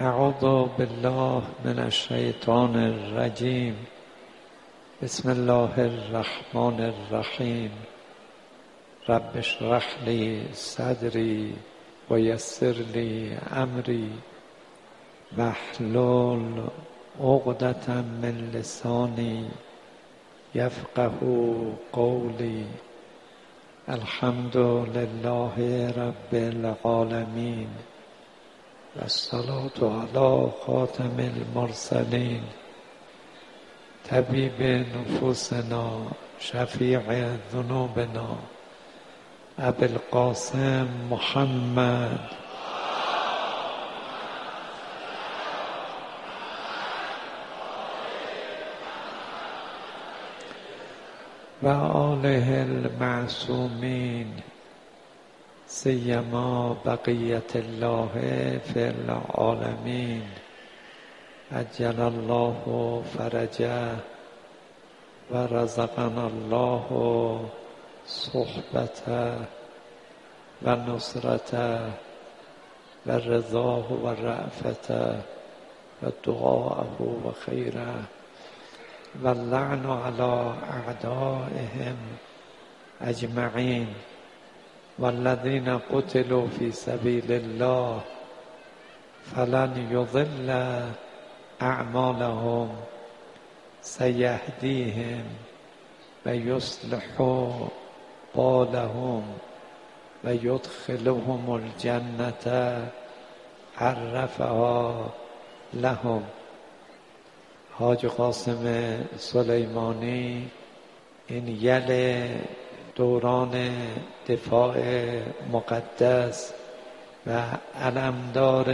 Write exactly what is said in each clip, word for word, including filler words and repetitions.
اعوذ بالله من الشیطان الرجیم. بسم الله الرحمن الرحیم. رب اشرح لی صدری و یسر لی امری واحلل عقدة من لسانی یفقهوا قولی. الحمد لله رب العالمین و الصلاة علی خاتم المرسلین طبیب نفوسنا شفیع ذنوبنا ابی القاسم محمد و آله المعصومین سیما بقیت الله فی العالمین عجل الله فرجه و رزقنا الله صحبته و نصرته و رضاه و رأفته و دعاءه و خیره و اللعن علی اعدائهم اجمعین والذین قتلوا فی سبیل الله فلن یضل اعمالهم سیهدیهم و یصلح بالهم و یدخلهم الجنة عرفها لهم. حاج قاسم سلیمانی این یل دوران دفاع مقدس و علمدار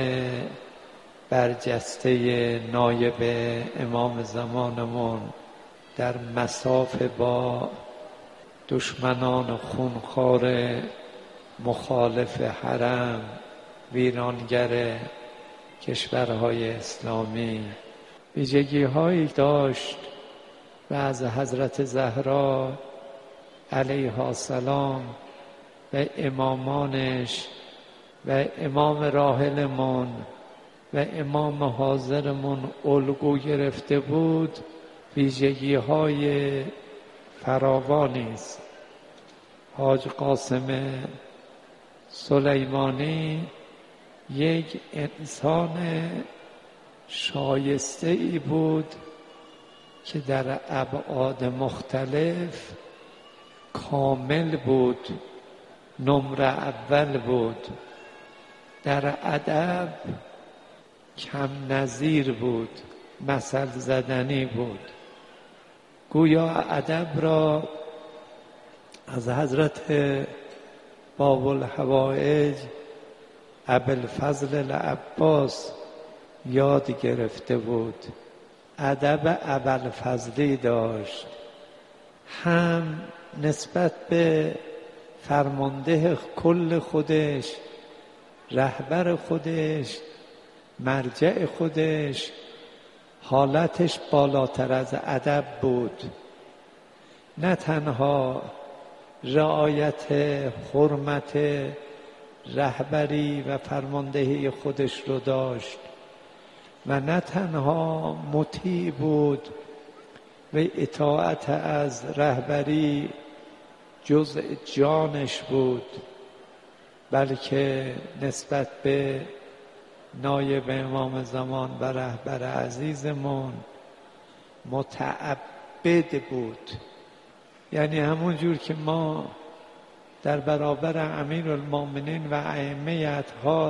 برجسته نایب امام زمانمون در مصاف با دشمنان خونخوار مخالف حرم ویرانگر کشورهای اسلامی ویژگی هایی داشت و از حضرت زهرا علیها السلام و امامانش و امام راحلمون و امام حاضرمون الگو گرفته بود ویژگی های فراوانی است. حاج قاسم سلیمانی یک انسان شایسته ای بود که در ابعاد مختلف کامل بود، نمره اول بود. در ادب کم نظیر بود، مثل زدنی بود. گویا ادب را از حضرت باب الحوائج ابوالفضل العباس یاد گرفته بود. ادب ابوالفضلی داشت، هم نسبت به فرمانده کل خودش، رهبر خودش، مرجع خودش، حالتش بالاتر از ادب بود. نه تنها رعایت حرمت رهبری و فرماندهی خودش رو داشت و نه تنها مطیع بود و اطاعت از رهبری جزء جانش بود، بلکه نسبت به نایب امام زمان و رهبر عزیزمون متعبد بود. یعنی همون جور که ما در برابر امیرالمومنین و ائمه اطهار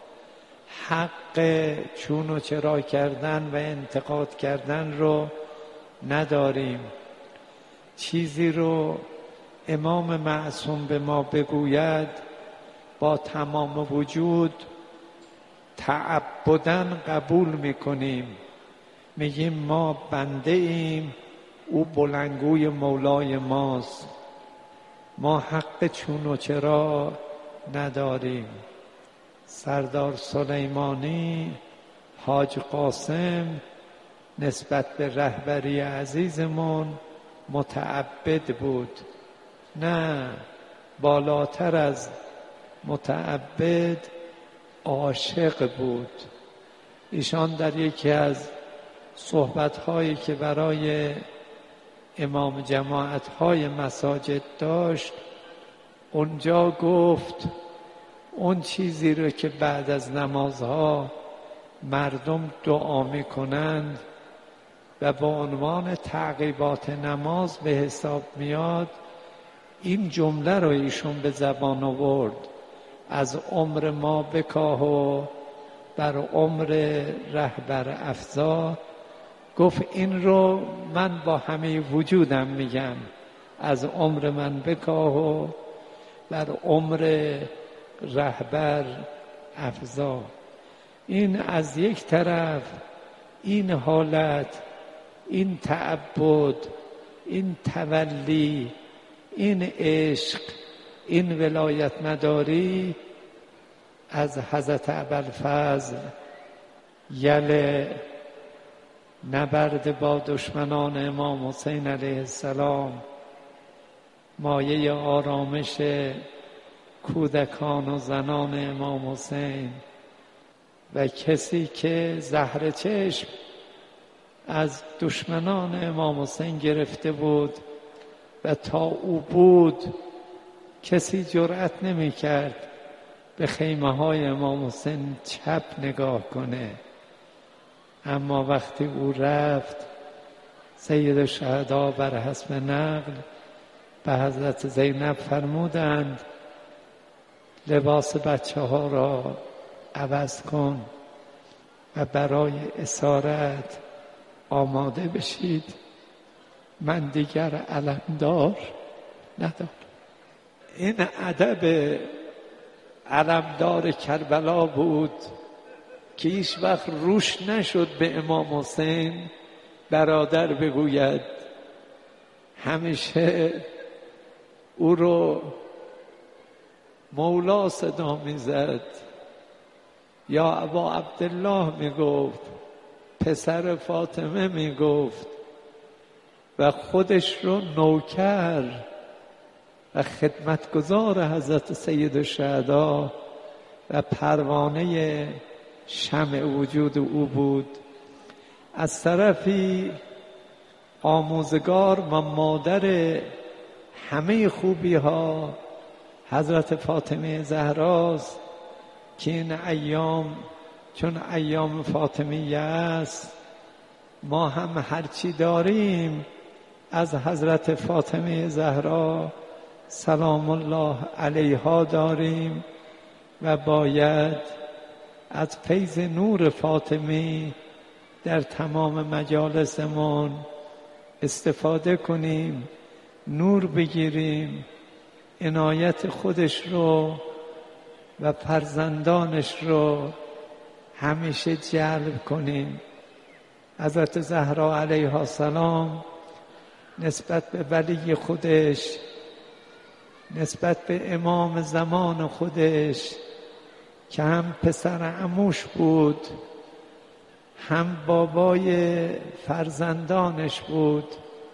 حق چون و چرا کردن و انتقاد کردن رو نداریم، چیزی رو امام معصوم به ما بگوید با تمام وجود تعبداً قبول میکنیم، میگیم ما بنده ایم، او بلندگوی مولای ماست، ما حق چون و چرا نداریم. سردار سلیمانی حاج قاسم نسبت به رهبری عزیزمون متعبد بود، نه بالاتر از متعبد عاشق بود. ایشان در یکی از صحبت‌هایی که برای امام جماعت‌های مساجد داشت، اونجا گفت اون چیزی رو که بعد از نمازها مردم دعا میکنند و با عنوان تعقیبات نماز به حساب میاد، این جمله رو ایشون به زبان آورد: از عمر ما بکاه و بر عمر رهبر افزا. گفت این رو من با همه وجودم میگم، از عمر من بکاه و بر عمر رهبر افزا. این از یک طرف این حالت، این تعبد، این تولی، این عشق، این ولایت مداری از حضرت ابوالفضل یله نبرد با دشمنان امام حسین علیه السلام، مایه آرامش کودکان و زنان امام حسین و کسی که زهر چشم از دشمنان امام حسین گرفته بود و تا او بود کسی جرأت نمی کرد به خیمه های امام حسین چپ نگاه کنه. اما وقتی او رفت، سید الشهدا بر حسب نقل به حضرت زینب فرمودند لباس بچه ها را عوض کن و برای اسارت آماده بشید، من دیگر علمدار ندارم. این ادب علمدار کربلا بود که هیچ وقت روش نشد به امام حسین برادر بگوید. همیشه او رو مولا صدا میزد، یا ابا عبدالله میگفت، پسر فاطمه میگفت و خودش رو نوکر و خدمتگزار حضرت سید الشهدا و پروانه شمع وجود او بود. از طرفی آموزگار و مادر همه خوبی ها حضرت فاطمه زهراست که این ایام چون ایام فاطمیه است، ما هم هرچی داریم از حضرت فاطمه زهرا سلام الله علیها داریم و باید از فیض نور فاطمی در تمام مجالسمون استفاده کنیم، نور بگیریم، عنایت خودش رو و فرزندانش رو همیشه جلب کنیم. حضرت زهرا علیها السلام نسبت به ولی خودش، نسبت به امام زمان خودش که هم پسر عموش بود، هم بابای فرزندانش بود،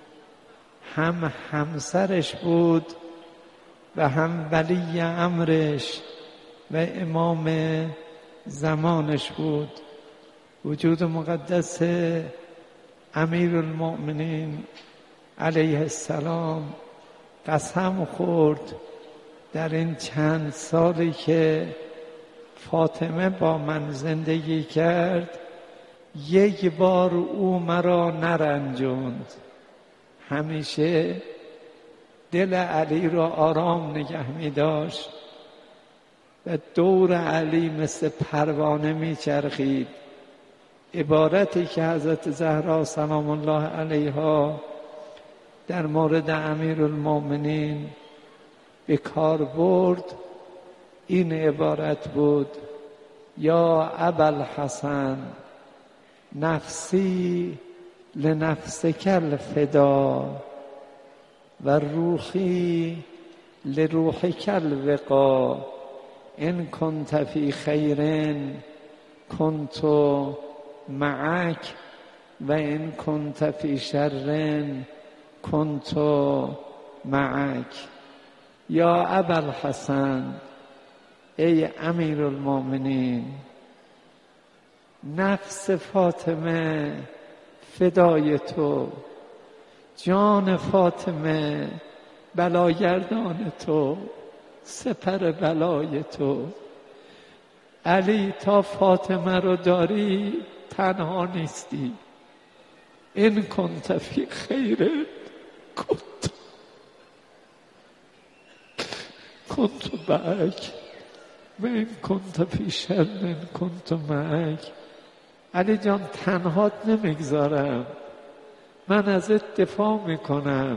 هم همسرش بود و هم ولی امرش و امام زمانش بود. وجود مقدس امیر المؤمنین علیه السلام قسم خورد در این چند سالی که فاطمه با من زندگی کرد، یک بار او مرا نرنجوند، همیشه دل علی را آرام نگه می داشت و دور علی مثل پروانه می چرخید. عبارتی که حضرت زهرا سلام الله علیها در مورد امیرالمؤمنین به کار برد این عبارت بود: یا ابوالحسن نفسی لنفسک الفدا و روحی لروحک الوقا ان کنت فی خیر کنت معک و ان کنت فی شر کنت معک. یا ابوالحسن، ای امیر المؤمنین، نفس فاطمه فدای تو، جان فاطمه بلاگردان تو، سپر بلای تو. علی تا فاطمه رو داری تنها نیستی. این کنت فی خیر کنت کنت معک و این کنت فی شر کنت معک. علی جان تنهات نمیگذارم، من ازت دفاع میکنم،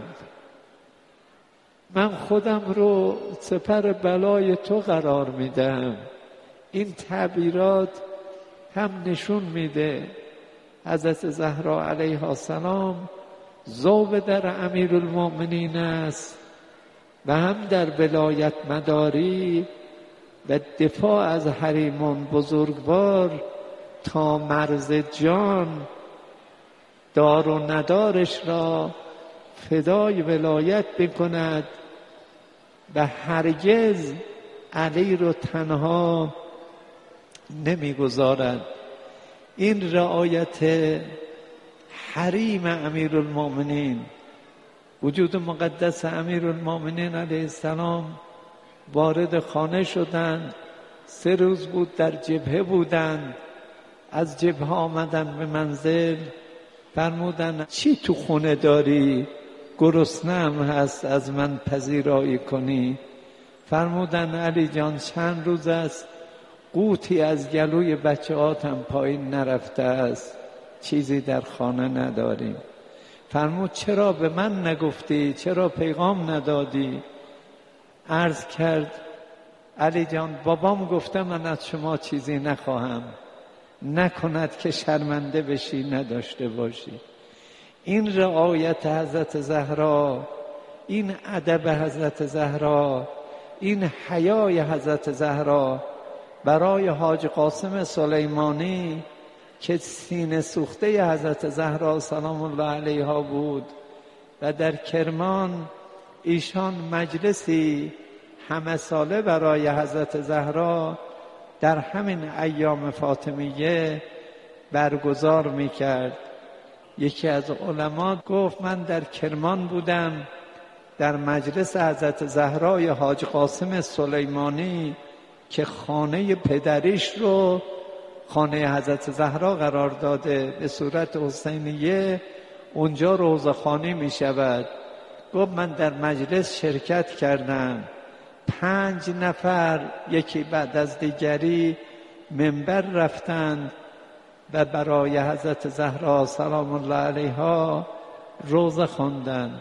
من خودم رو سپر بلای تو قرار میدم. این تعبیرات هم نشون میده حضرت زهرا علیها السلام ذوب در امیرالمؤمنین است و هم در ولایت مداری و دفاع از حریمان بزرگوار تا مرز جان دار و ندارش را فدای ولایت بکند و هرگز علی رو تنها نمیگذارد. این رعایت حریم امیرالمؤمنین، وجود مقدس امیرالمؤمنین علیه السلام وارد خانه شدند. سه روز بود در جبهه بودند، از جبهه آمدن به منزل، فرمودن چی تو خونه داری؟ گرسنه‌ام هست، از من پذیرایی کنی؟ فرمودن علی جان چند روز است قوتی از گلوی بچه‌هاتم پایین نرفته است، چیزی در خانه نداریم. فرمود چرا به من نگفتی؟ چرا پیغام ندادی؟ عرض کرد علی جان بابام گفته من از شما چیزی نخواهم، نکند که شرمنده بشی نداشته باشی. این رعایت حضرت زهرا، این ادب حضرت زهرا، این حیای حضرت زهرا برای حاج قاسم سلیمانی که سینه سوخته حضرت زهرا سلام الله علیها بود و در کرمان ایشان مجلسی همه ساله برای حضرت زهرا در همین ایام فاطمیه برگزار میکرد. یکی از علما گفت من در کرمان بودم، در مجلس حضرت زهرای حاج قاسم سلیمانی که خانه پدریش رو خانه حضرت زهرا قرار داده به صورت حسینیه، اونجا روضه‌خوانی می شود. گفت من در مجلس شرکت کردم، پنج نفر یکی بعد از دیگری منبر رفتند و برای حضرت زهرا سلام الله علیها روضه خواندند.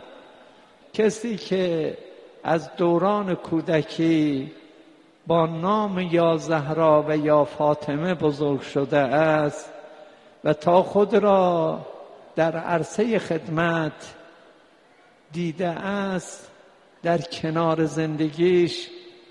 کسی که از دوران کودکی با نام یا زهرا و یا فاطمه بزرگ شده است و تا خود را در عرصه خدمت دیده است، در کنار زندگیش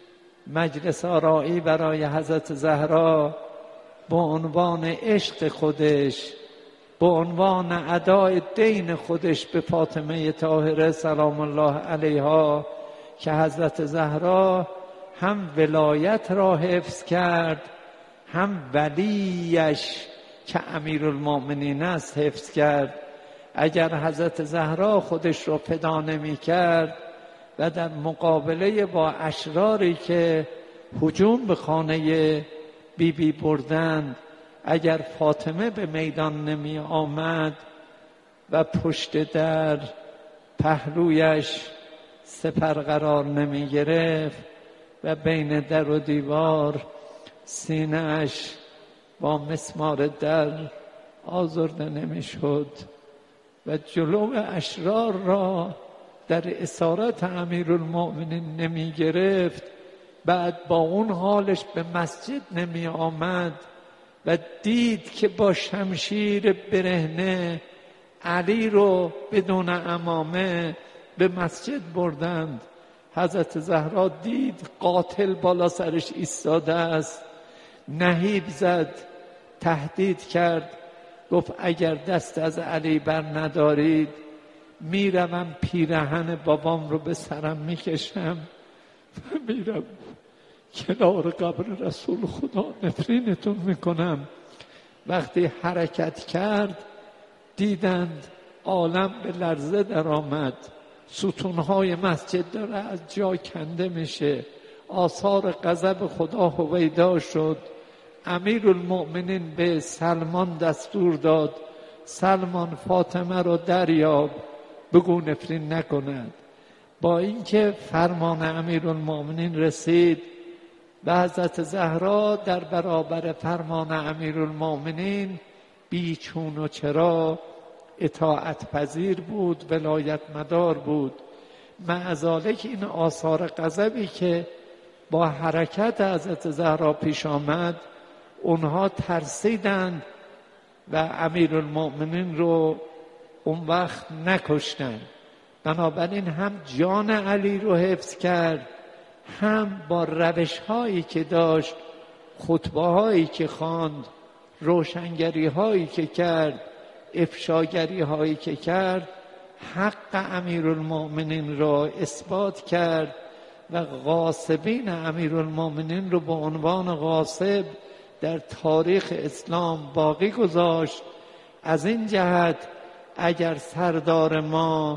مجلس آرایی برای حضرت زهرا با عنوان عشق خودش، با عنوان ادای دین خودش به فاطمه طاهره سلام الله علیها که حضرت زهرا هم ولایت را حفظ کرد، هم ولیش که امیرالمؤمنین است حفظ کرد. اگر حضرت زهرا خودش را فدا نمی کرد و در مقابله با اشراری که هجوم به خانه بی بی بردند، اگر فاطمه به میدان نمی آمد و پشت در پهلویش سپر قرار نمی گرفت و بین در و دیوار سینه اش با مسمار در آزرده نمی شد و جلو اشرار را در اسارت امیرالمؤمنین نمی گرفت، بعد با اون حالش به مسجد نمی آمد و دید که با شمشیر برهنه علی رو بدون عمامه به مسجد بردند. حضرت زهرا دید قاتل بالا سرش ایستاده است، نهیب زد، تهدید کرد، گفت اگر دست از علی بر ندارید میروم پیرهن بابام رو به سرم میکشم و میرم کنار قبر رسول خدا نفرینتون میکنم. وقتی حرکت کرد دیدند عالم به لرزه در آمد، ستونهای مسجد داره از جا کنده میشه، آثار غضب خدا هویدا شد. امیرالمؤمنین به سلمان دستور داد سلمان فاطمه رو دریاب، بگو نفرین نکند. با اینکه فرمان امیرالمؤمنین رسید به حضرت زهرا، در برابر فرمان امیرالمؤمنین بیچون و چرا اطاعت پذیر بود، ولایت مدار بود. مع ذالک این آثار غضبی که با حرکت حضرت زهرا پیش آمد، اونها ترسیدند و امیرالمؤمنین رو اون وقت نکشتند. بنابراین هم جان علی رو حفظ کرد، هم با روش هایی که داشت، خطبه هایی که خواند، روشنگری هایی که کرد، افشاگری هایی که کرد، حق امیرالمؤمنین را اثبات کرد و غاصبین امیرالمؤمنین رو به عنوان غاصب در تاریخ اسلام باقی گذاشت. از این جهت اگر سردار ما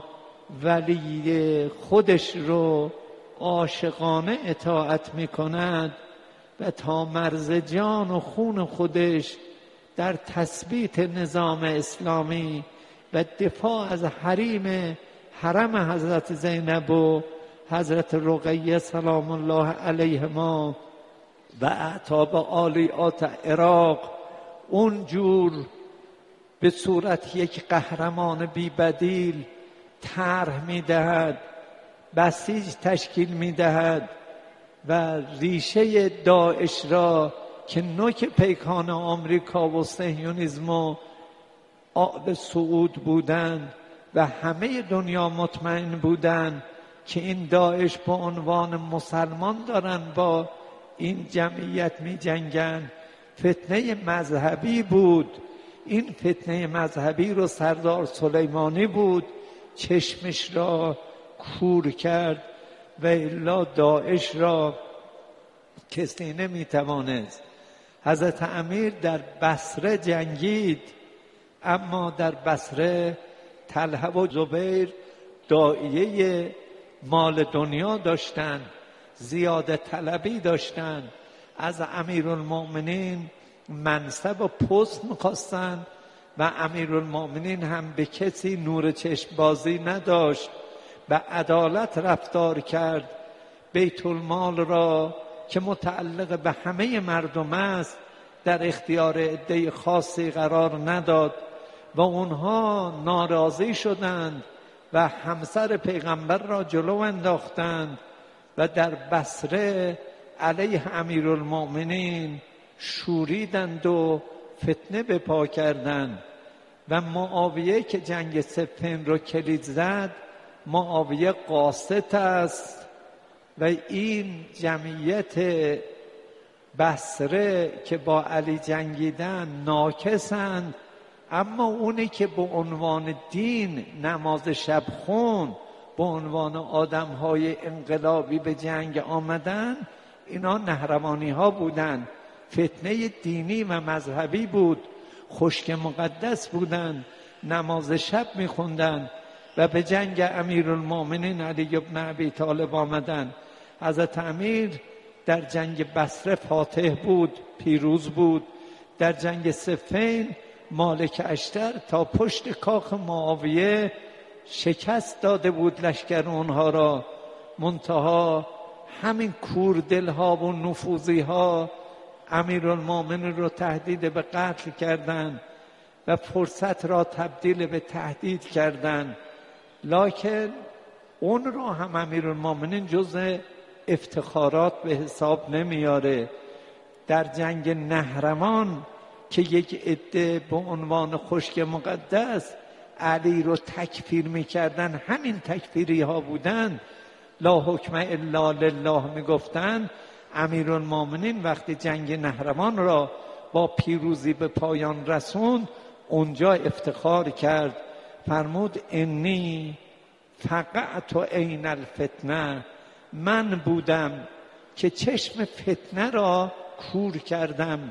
ولی خودش رو عاشقانه اطاعت می کند و تا مرز جان و خون خودش در تثبیت نظام اسلامی و دفاع از حریم حرم حضرت زینب و حضرت رقیه سلام الله علیهما و اعتاب عالیات عراق اونجور به صورت یک قهرمان بی بدیل طرح می دهد، بسیج تشکیل می دهد و ریشه داعش را که نوک پیکان آمریکا و صهیونیسم و آب سعود بودند و همه دنیا مطمئن بودند که این داعش به عنوان مسلمان دارن با این جمعیت می جنگن، فتنه مذهبی بود. این فتنه مذهبی رو سردار سلیمانی بود چشمش را کور کرد و الا داعش را کسی نمی توانست. حضرت امیر در بصره جنگید، اما در بصره طلحه و زبیر داعیه مال دنیا داشتند، زیاده طلبی داشتند، از امیرالمؤمنین منصب و پست می‌خواستند و امیرالمؤمنین هم به کسی نور چشم بازی نداشت، به عدالت رفتار کرد. بیت المال را که متعلق به همه مردم است در اختیار عده خاصی قرار نداد و اونها ناراضی شدند و همسر پیغمبر را جلو انداختند و در بصره علیه امیرالمؤمنین شوریدند و فتنه به پا کردند. و معاویه که جنگ صفین رو کلید زد، معاویه قاسط است و این جمعیت بصره که با علی جنگیدن ناکسند، اما اونی که به عنوان دین نماز شب خون، به عنوان آدم‌های انقلابی به جنگ آمدن، اینا نهروانی ها بودن، فتنه دینی و مذهبی بود، خشک مقدس بودن، نماز شب میخوندن و به جنگ امیرالمؤمنین علی بن ابی طالب آمدن. حضرت امیر در جنگ بصره فاتح بود، پیروز بود. در جنگ صفین مالک اشتر تا پشت کاخ معاویه شکست داده بود لشکر اونها را، منتها همین کوردلها و نفوذیها امیرالمؤمنین رو تهدید به قتل کردند و فرصت را تبدیل به تهدید کردند. لکن اون رو هم امیرالمؤمنین جزء افتخارات به حساب نمیاره. در جنگ نهرمان که یک عده به عنوان خشک مقدس علی رو تکفیر میکردن، همین تکفیری ها بودن، لا حکم الا لله میگفتن، امیرالمؤمنین وقتی جنگ نهرمان را با پیروزی به پایان رسوند، اونجا افتخار کرد، فرمود انی فقعت عین الفتنه، من بودم که چشم فتنه را کور کردم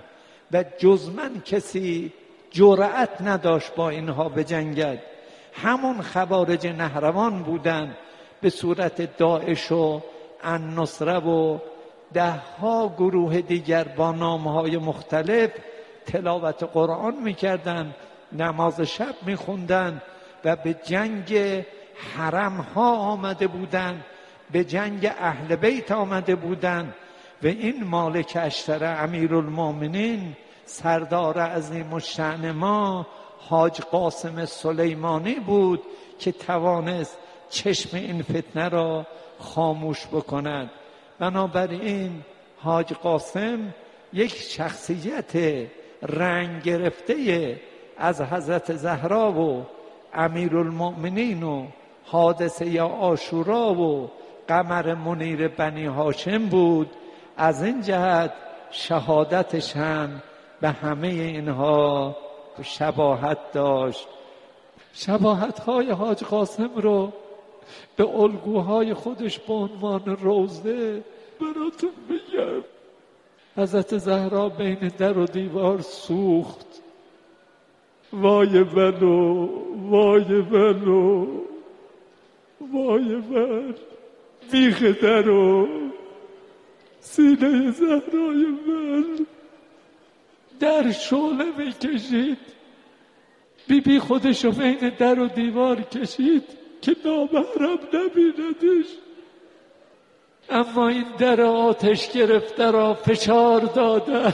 و جز من کسی جرأت نداشت با اینها بجنگد. همون خوارج نهروان بودن به صورت داعش و النصره و ده ها گروه دیگر با نامهای مختلف تلاوت قرآن میکردن، نماز شب میخوندن و به جنگ حرم ها آمده بودن، به جنگ اهل بیت آمده بودن. و این مالک اشتر امیرالمومنین سردار عظیم الشأن ما حاج قاسم سلیمانی بود که توانست چشم این فتنه را خاموش بکند. بنابراین حاج قاسم یک شخصیت رنگ گرفته از حضرت زهرا و امیرالمؤمنین و حادثه عاشورا و قمر منیر بنی هاشم بود. از این جهت شهادتش هم به همه اینها شباهت داشت. شباهت‌های حاج قاسم رو به الگوهای خودش به عنوان روضه براتون بگم. حضرت زهرا بین در و دیوار سوخت، وای بلو وای بلو وای بل، بیخ در و سینه زهرای بل. در شعله میکشید، بی بی خودشو بین در و دیوار کشید که نامحرم نبیندش. اما این در آتش گرفته را فشار داده.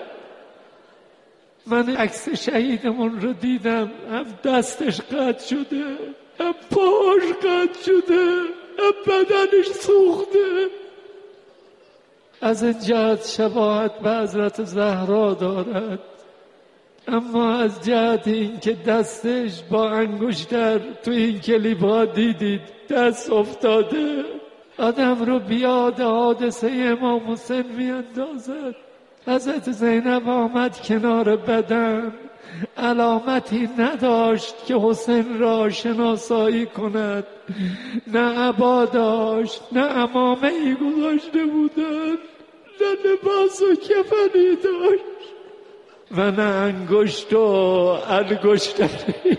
من عکس شهیدمون رو دیدم، هم دستش قطع شده، هم پاش قطع شده، هم بدنش سوخته. از این جهت شباهت به حضرت زهرا دارد. اما از جهت این که دستش با انگشتر تو این کلیپ ها دیدید دست افتاده، آدم رو بیاد حادثه امام حسین میاندازد. حضرت زینب آمد کنار بدن، علامتی نداشت که حسین را شناسایی کند، نه عبا داشت، نه عمامه ای گذاشته بودن، نه لباس و کفنی داشت و نه انگشت و انگشتری.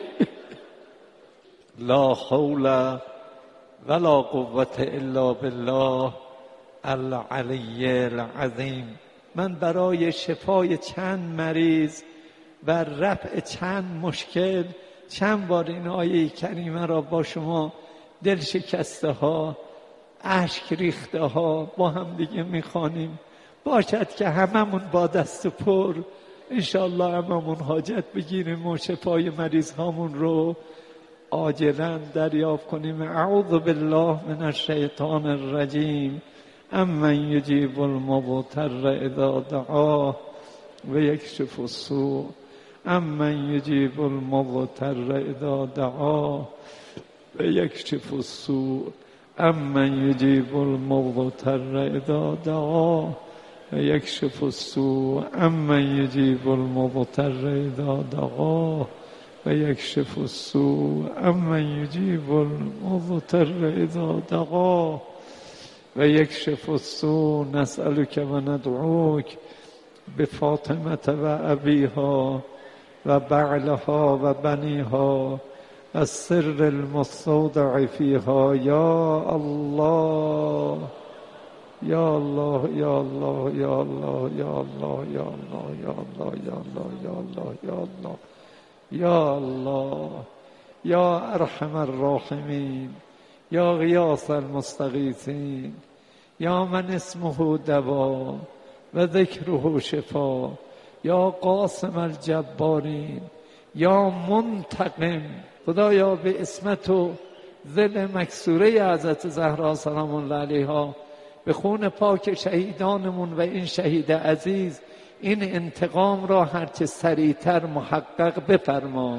لا حول ولا قوة الا بالله العلی العظیم. من برای شفای چند مریض و رفع چند مشکل چند بار این آیه کریمه را با شما دل شکسته ها، اشک ریخته ها با هم دیگه میخوانیم. باشد که هممون با دست پر انشاءالله هممون حاجت بگیریم و شفای مریض هامون رو عاجلا دریافت کنیم. اعوذ بالله من الشیطان الرجیم. امن یجیب المضطر اذا دعاه و یکشف السوء. امن یجیب المضطر اذا دعاه و یکشف السوء. امن یجیب المضطر اذا دعاه و یکشف السوء. امن یجیب المضطر اذا دعاه و یکشف السوء. امن یجیب المضطر اذا دعاه و یکشف السوء. نسألك و ندعوک بفاطمة و ابیها و بعلها و بنیها و السر المستودع فیها. یا الله یا الله یا الله یا الله یا الله یا الله یا الله یا الله یا الله یا الله یا الله یا ارحم الراحمین یا غیاث المستغیثین یا من اسمه دوا و ذکره شفا یا قاسم الجبارین یا منتقم. خدایا به اسمت و ذل مکسوره حضرت زهرا سلام الله علیها، به خون پاک شهیدانمون و این شهید عزیز این انتقام را هرچه سریعتر محقق بفرما.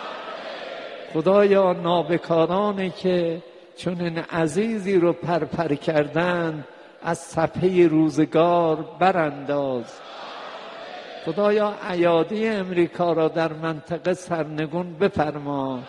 خدایا نابکارانی که چون این عزیزی رو پرپر کردن از صفحه روزگار برانداز. خدایا ایادی امریکا را در منطقه سرنگون بفرما.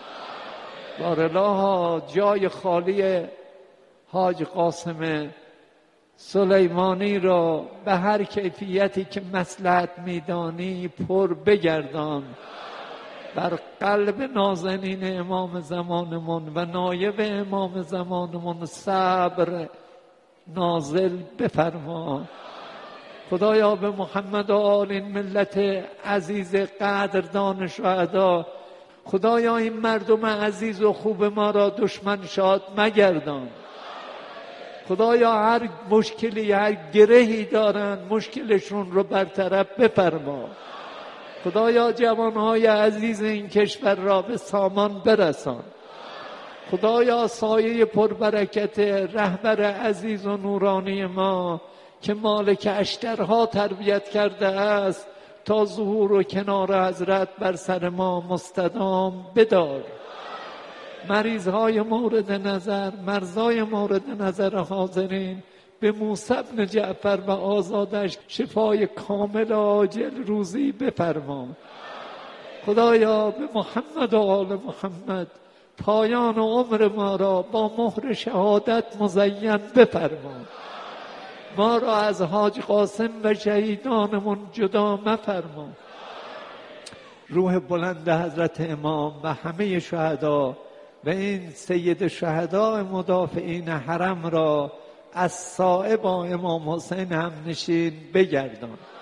بارالله جای خالی حاج قاسم سلیمانی را به هر کیفیتی که مصلحت میدانی پر بگردان. بر قلب نازنین امام زمانمون و نایب امام زمانمون صبر نازل بفرما. خدایا به محمد و آل این ملت عزیز قدردان شهدا، خدایا این مردم عزیز و خوب ما را دشمن شاد مگردان. خدایا هر مشکلی، هر گرهی دارن مشکلشون رو برطرف بفرما. خدایا جوانهای عزیز این کشور را به سامان برسان. خدایا سایه پربرکت رهبر عزیز و نورانی ما که مالک اشترها تربیت کرده است تا ظهور و کنار حضرت بر سر ما مستدام بدار. مریضهای مورد نظر، مرزای مورد نظر حاضرین به موسی بن جعفر و آزادش شفای کامل عاجل روزی بفرما. خدایا به محمد و آل محمد پایان عمر ما را با مهر شهادت مزین بفرما. ما را از حاج قاسم و شهیدانمون جدا مفرما. روح بلند حضرت امام و همه شهدا و این سید شهداء مدافعین حرم را از صائب امام حسین هم نشین بگردان.